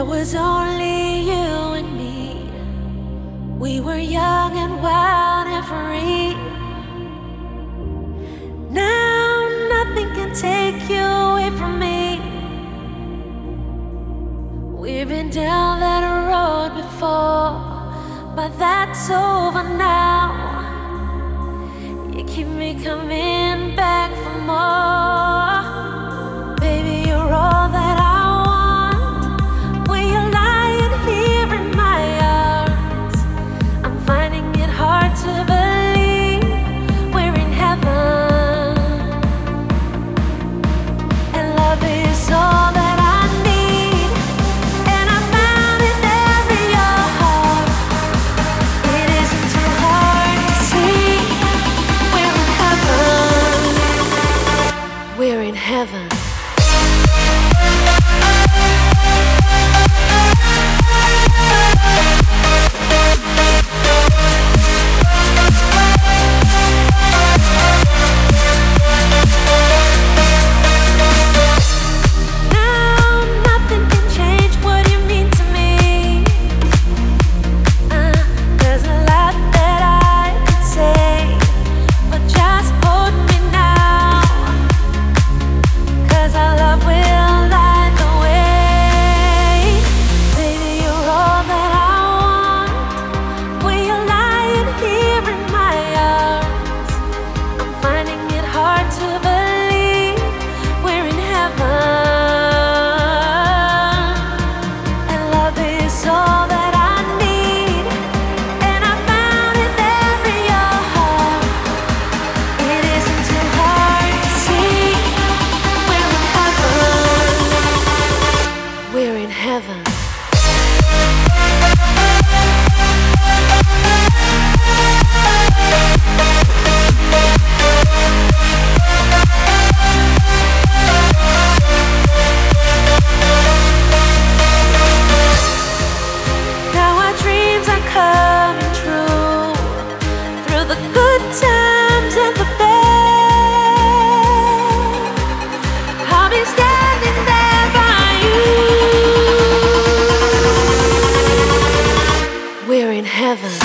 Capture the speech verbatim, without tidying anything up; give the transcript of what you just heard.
was only you and me. We were young and wild and free. Now nothing can take you away from me. We've been down that road before, but that's over now. You keep me coming back for more. Baby, you're all that I want. When you're lying here in my arms, I'm finding it hard to believe we're in heaven. And love is all that I need, and I found it there in your heart. It isn't too hard to see. We're in heaven. We're in heaven. We're in heaven. Now our dreams are coming true, through the good times and the bad. I'll be standing there by you. We're in heaven.